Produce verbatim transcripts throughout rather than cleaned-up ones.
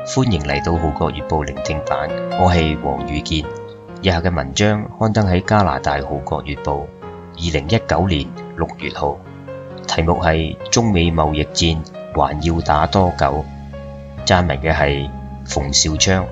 歡迎嚟到《號角月報》聆聽版，我係黃宇健。以下嘅文章刊登喺加拿大《號角月報》二零一九年六月號，題目係中美貿易戰還要打多久？撰文嘅係馮兆昌。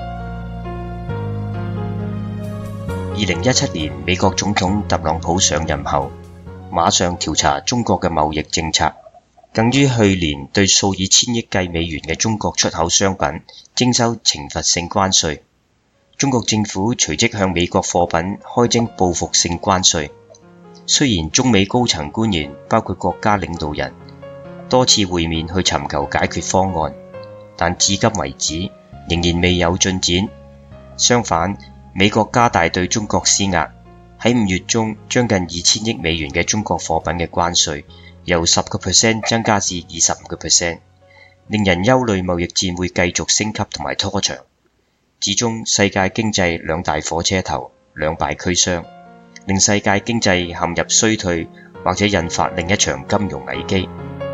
二零一七年美國總統特朗普上任後，馬上調查中國嘅貿易政策，更於去年對數以千億計美元嘅中國出口商品徵收懲罰性關稅。中國政府隨即向美國貨品開徵報復性關稅。雖然中美高層官員包括國家領導人多次會面去尋求解決方案，但至今為止仍然未有進展。相反，美國加大對中國施壓，喺五月中將近二千億美元嘅中國貨品嘅關稅由十個 percent 增加至二十五個 percent， 令人憂慮貿易戰會繼續升級同埋拖長。至終世界經濟兩大火車頭兩敗俱傷，令世界經濟陷入衰退，或者引發另一場金融危機。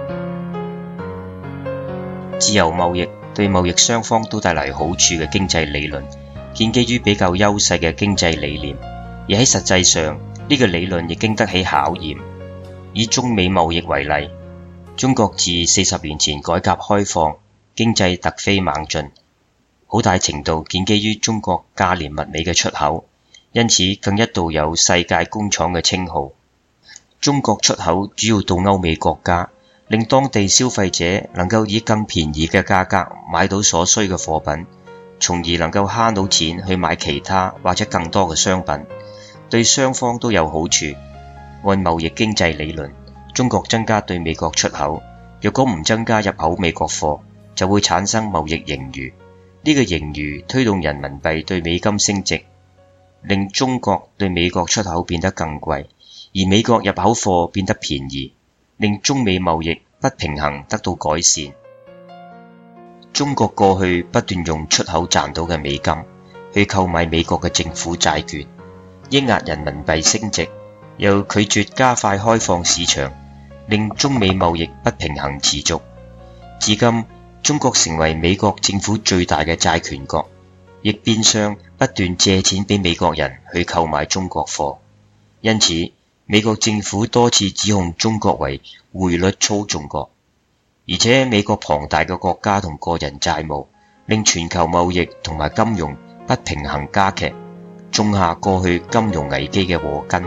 自由貿易對貿易雙方都帶嚟好處嘅經濟理論，建基於比較優勢嘅經濟理念，而喺實際上呢個理論亦經得起考驗。以中美貿易為例，中國自四十年前改革開放，經濟突飛猛進，好大程度建基於中國價廉物美嘅出口，因此更一度有世界工廠嘅稱號。中國出口主要到歐美國家，令當地消費者能夠以更便宜嘅價格買到所需嘅貨品，從而能夠慳到錢去買其他或者更多嘅商品，對雙方都有好處。按貿易經濟理論，中國增加對美國出口，若果唔增加入口美國貨，就會產生貿易盈餘。呢個盈餘推動人民幣對美金升值，令中國對美國出口變得更貴，而美國入口貨變得便宜，令中美貿易不平衡得到改善。中國過去不斷用出口賺到嘅美金去購買美國嘅政府債券，抑壓人民幣升值，又拒絕加快開放市場，令中美貿易不平衡持續。至今，中國成為美國政府最大嘅債權國，亦變相不斷借錢俾美國人去購買中國貨。因此，美國政府多次指控中國為匯率操縱國，而且美國龐大嘅國家同個人債務，令全球貿易同埋金融不平衡加劇，種下過去金融危機嘅禍根。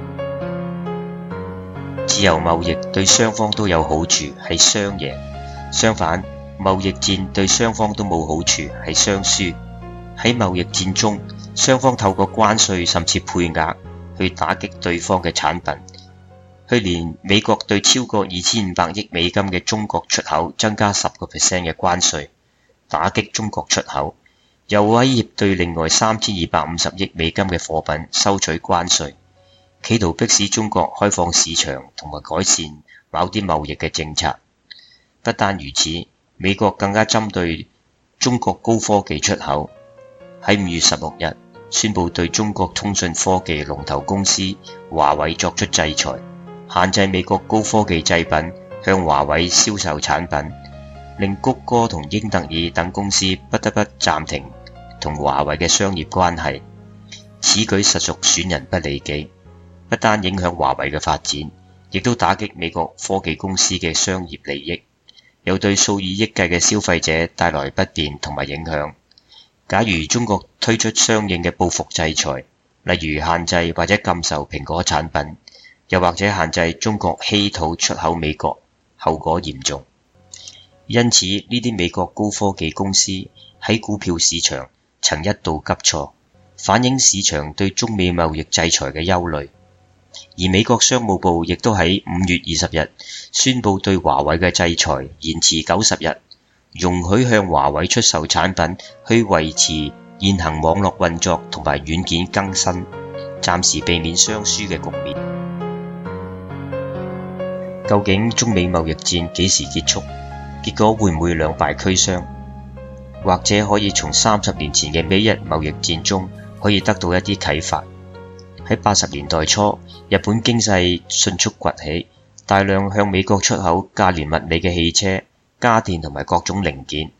自由貿易對雙方都有好處，係雙贏。相反，貿易戰對雙方都冇好處，係雙輸。喺貿易戰中，雙方透過關稅甚至配額去打擊對方嘅產品。去年美國對超過二千五百億美金嘅中國出口增加十個 percent 嘅關稅，打擊中國出口，又威脅對另外三千二百五十億美金嘅貨品收取關稅，企圖迫使中國開放市場同埋改善某啲貿易嘅政策。不單如此，美國更加針對中國高科技出口，喺五月十六日宣布對中國通訊科技龍頭公司華為作出制裁，限制美國高科技製品向華為銷售產品，令谷歌同英特爾等公司不得不暫停同華為嘅商業關係。此舉實屬損人不利己，不單影響華為嘅發展，亦都打擊美國科技公司嘅商業利益，又對數以億計嘅消費者帶來不便同埋影響。假如中國推出相應嘅報復制裁，例如限制或者禁售蘋果產品，又或者限制中國稀土出口美國，後果嚴重。因此，呢啲美國高科技公司喺股票市場曾一度急挫，反映市場對中美貿易制裁嘅憂慮。而美國商務部亦都喺五月二十日宣布對華為嘅制裁延遲九十日，容許向華為出售產品去維持現行網絡運作同埋軟件更新，暫時避免雙輸嘅局面。究竟中美貿易戰幾時結束？結果會唔會兩敗俱傷？或者可以從三十年前嘅美日貿易戰中可以得到一啲啟發。喺八十年代初，日本經濟迅速崛起，大量向美國出口價廉物美嘅汽車、家電同埋各種零件。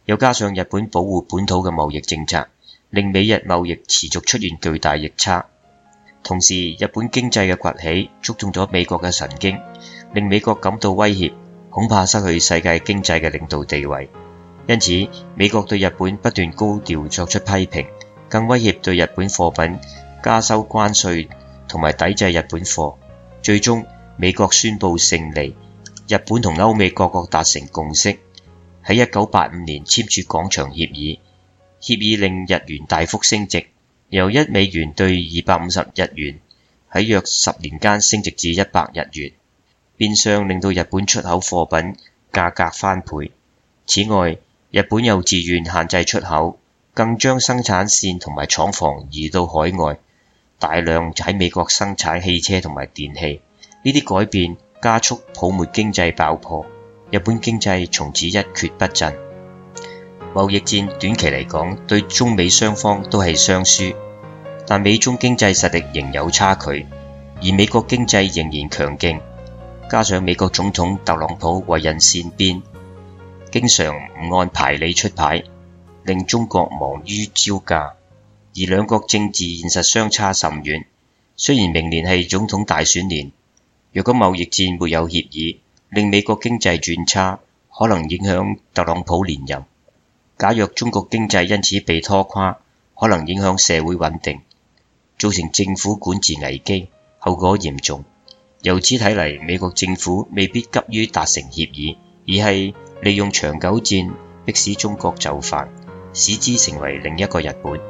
又加上日本保護本土嘅貿易政策，令美日貿易持續出現巨大逆差。同時，日本經濟嘅崛起觸中咗美國嘅神經，令美國感到威脅，恐怕失去世界經濟嘅領導地位。因此，美國對日本不斷高調作出批評，更威脅對日本貨品加收關稅同埋抵制日本貨。最終，美國宣布勝利，日本同歐美各國達成共識，喺一九八五年簽署廣場協議。協議令日元大幅升值，由一美元兌二百五十日元，喺約十年間升值至一百日元，變相令到日本出口貨品價格翻倍。此外，日本又自願限制出口，更將生產線同埋廠房移到海外，大量喺美國生產汽車同埋電器。呢啲改變加速泡沫經濟爆破，日本經濟從此一蹶不振。貿易戰短期嚟講，對中美雙方都係雙輸，但美中經濟實力仍有差距，而美國經濟仍然強勁，加上美國總統特朗普為人善變，經常唔按牌理出牌，令中國忙於招架，而兩國政治現實相差甚遠。雖然明年係總統大選年，若果貿易戰沒有協議，令美國經濟轉差，可能影響特朗普連任。假若中國經濟因此被拖垮，可能影響社會穩定，造成政府管治危機，後果嚴重。由此睇嚟，美國政府未必急於達成協議，而係利用長久戰迫使中國就範，使之成為另一個日本。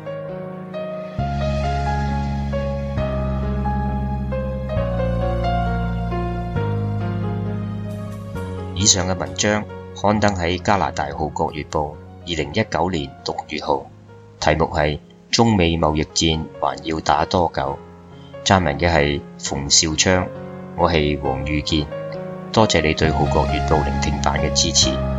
以上嘅文章刊登喺加拿大《號角月報》二零一九年六月號，題目係中美貿易戰還要打多久？撰文嘅係馮紹昌，我係黃宇健，多謝你對《號角月報》聆聽版嘅支持。